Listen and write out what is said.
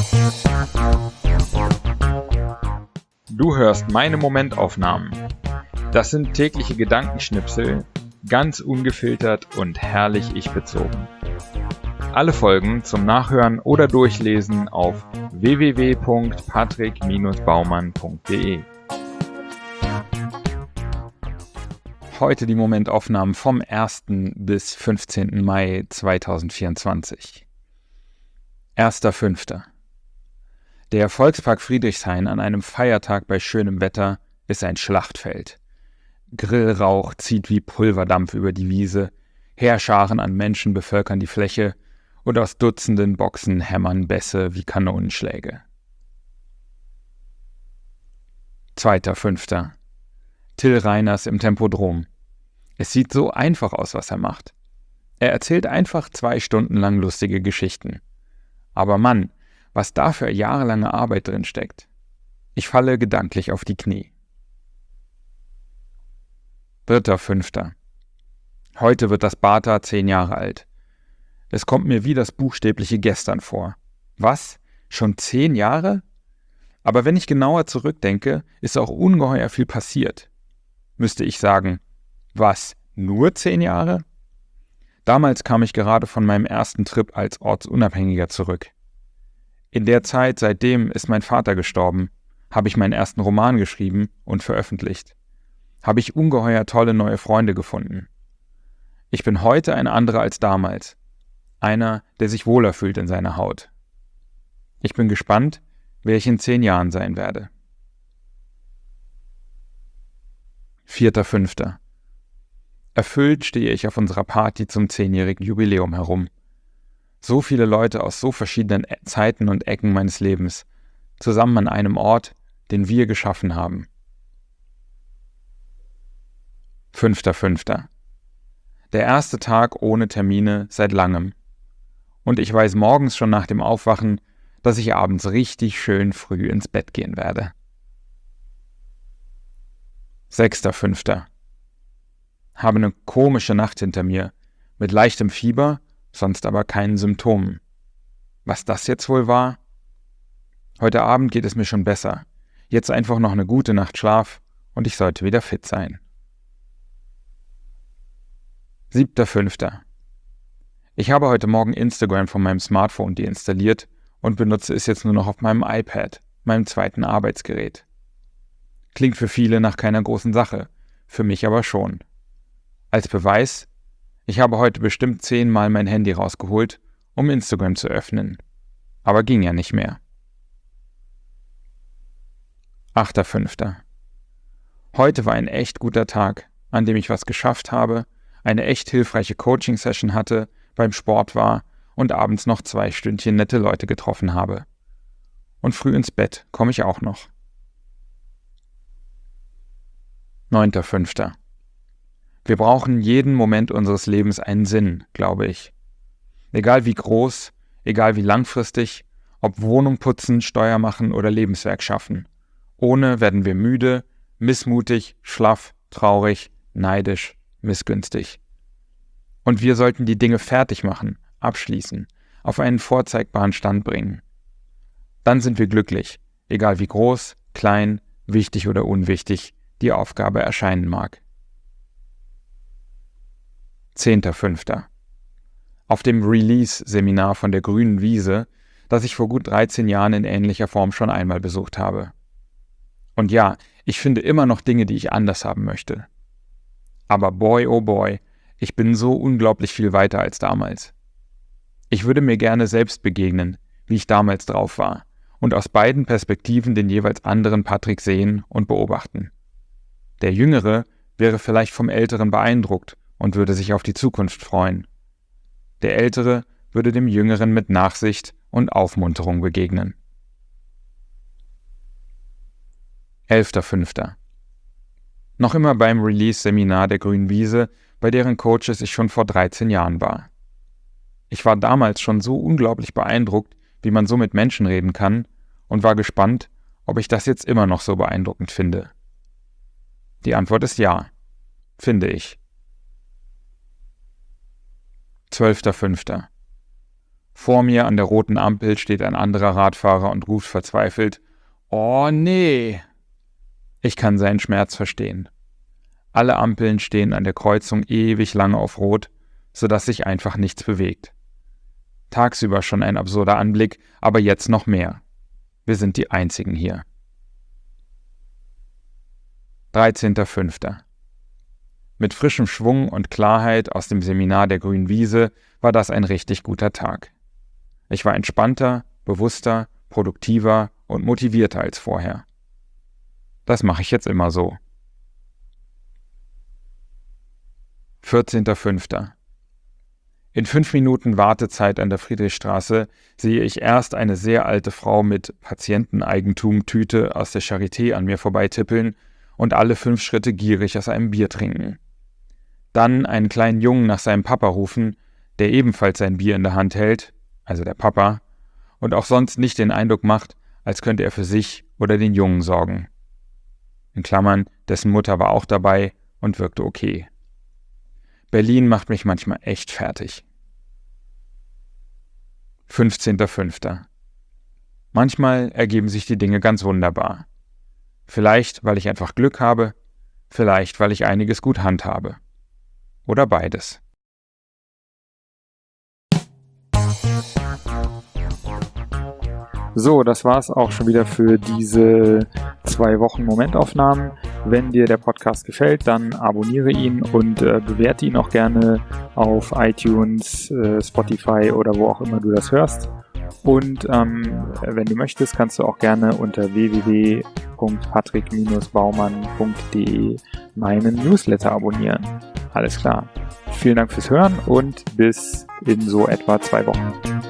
Du hörst meine Momentaufnahmen. Das sind tägliche Gedankenschnipsel, ganz ungefiltert und herrlich ich-bezogen. Alle Folgen zum Nachhören oder Durchlesen auf www.patrick-baumann.de. Heute die Momentaufnahmen vom 1. bis 15. Mai 2024. 1.5. Der Volkspark Friedrichshain an einem Feiertag bei schönem Wetter ist ein Schlachtfeld. Grillrauch zieht wie Pulverdampf über die Wiese, Heerscharen an Menschen bevölkern die Fläche und aus Dutzenden Boxen hämmern Bässe wie Kanonenschläge. 2.5. Till Reiners im Tempodrom. Es sieht so einfach aus, was er macht. Er erzählt einfach 2 Stunden lang lustige Geschichten. Aber Mann, was da für jahrelange Arbeit drin steckt. Ich falle gedanklich auf die Knie. 3.5. Heute wird das Bata 10 Jahre alt. Es kommt mir wie das buchstäbliche Gestern vor. Was? Schon 10 Jahre? Aber wenn ich genauer zurückdenke, ist auch ungeheuer viel passiert. Müsste ich sagen, was? Nur 10 Jahre? Damals kam ich gerade von meinem ersten Trip als Ortsunabhängiger zurück. In der Zeit seitdem ist mein Vater gestorben, habe ich meinen ersten Roman geschrieben und veröffentlicht. Habe ich ungeheuer tolle neue Freunde gefunden. Ich bin heute ein anderer als damals. Einer, der sich wohler fühlt in seiner Haut. Ich bin gespannt, wer ich in 10 Jahren sein werde. 4.5. Erfüllt stehe ich auf unserer Party zum 10-jährigen Jubiläum herum. So viele Leute aus so verschiedenen Zeiten und Ecken meines Lebens, zusammen an einem Ort, den wir geschaffen haben. 5.5. Der erste Tag ohne Termine seit langem. Und ich weiß morgens schon nach dem Aufwachen, dass ich abends richtig schön früh ins Bett gehen werde. 6.5. Habe eine komische Nacht hinter mir, mit leichtem Fieber, sonst aber keinen Symptomen. Was das jetzt wohl war? Heute Abend geht es mir schon besser. Jetzt einfach noch eine gute Nacht Schlaf und ich sollte wieder fit sein. 7.5. Ich habe heute Morgen Instagram von meinem Smartphone deinstalliert und benutze es jetzt nur noch auf meinem iPad, meinem zweiten Arbeitsgerät. Klingt für viele nach keiner großen Sache, für mich aber schon. Als Beweis: Ich habe heute bestimmt 10 Mal mein Handy rausgeholt, um Instagram zu öffnen. Aber ging ja nicht mehr. 8.5. Heute war ein echt guter Tag, an dem ich was geschafft habe, eine echt hilfreiche Coaching-Session hatte, beim Sport war und abends noch 2 Stündchen nette Leute getroffen habe. Und früh ins Bett komme ich auch noch. 9.5. Wir brauchen jeden Moment unseres Lebens einen Sinn, glaube ich. Egal wie groß, egal wie langfristig, ob Wohnung putzen, Steuer machen oder Lebenswerk schaffen. Ohne werden wir müde, missmutig, schlaff, traurig, neidisch, missgünstig. Und wir sollten die Dinge fertig machen, abschließen, auf einen vorzeigbaren Stand bringen. Dann sind wir glücklich, egal wie groß, klein, wichtig oder unwichtig die Aufgabe erscheinen mag. 10.5. Auf dem Release-Seminar von der Grünen Wiese, das ich vor gut 13 Jahren in ähnlicher Form schon einmal besucht habe. Und ja, ich finde immer noch Dinge, die ich anders haben möchte. Aber boy, oh boy, ich bin so unglaublich viel weiter als damals. Ich würde mir gerne selbst begegnen, wie ich damals drauf war, und aus beiden Perspektiven den jeweils anderen Patrick sehen und beobachten. Der Jüngere wäre vielleicht vom Älteren beeindruckt und würde sich auf die Zukunft freuen. Der Ältere würde dem Jüngeren mit Nachsicht und Aufmunterung begegnen. 11.5. Noch immer beim Release-Seminar der Grünen Wiese, bei deren Coaches ich schon vor 13 Jahren war. Ich war damals schon so unglaublich beeindruckt, wie man so mit Menschen reden kann, und war gespannt, ob ich das jetzt immer noch so beeindruckend finde. Die Antwort ist ja, finde ich. 12.5. Vor mir an der roten Ampel steht ein anderer Radfahrer und ruft verzweifelt: „Oh nee!" Ich kann seinen Schmerz verstehen. Alle Ampeln stehen an der Kreuzung ewig lange auf Rot, sodass sich einfach nichts bewegt. Tagsüber schon ein absurder Anblick, aber jetzt noch mehr. Wir sind die Einzigen hier. 13.05. Mit frischem Schwung und Klarheit aus dem Seminar der Grünen Wiese war das ein richtig guter Tag. Ich war entspannter, bewusster, produktiver und motivierter als vorher. Das mache ich jetzt immer so. 14.05. In 5 Minuten Wartezeit an der Friedrichstraße sehe ich erst eine sehr alte Frau mit Patienteneigentum-Tüte aus der Charité an mir vorbeitippeln und alle 5 Schritte gierig aus einem Bier trinken. Dann einen kleinen Jungen nach seinem Papa rufen, der ebenfalls sein Bier in der Hand hält, also der Papa, und auch sonst nicht den Eindruck macht, als könnte er für sich oder den Jungen sorgen. In Klammern, dessen Mutter war auch dabei und wirkte okay. Berlin macht mich manchmal echt fertig. 15.05. Manchmal ergeben sich die Dinge ganz wunderbar. Vielleicht, weil ich einfach Glück habe, vielleicht, weil ich einiges gut handhabe. Oder beides. So, das war's auch schon wieder für diese 2 Wochen Momentaufnahmen. Wenn dir der Podcast gefällt, dann abonniere ihn und bewerte ihn auch gerne auf iTunes, Spotify oder wo auch immer du das hörst. Und wenn du möchtest, kannst du auch gerne unter www.patrick-baumann.de meinen Newsletter abonnieren. Alles klar. Vielen Dank fürs Hören und bis in so etwa 2 Wochen.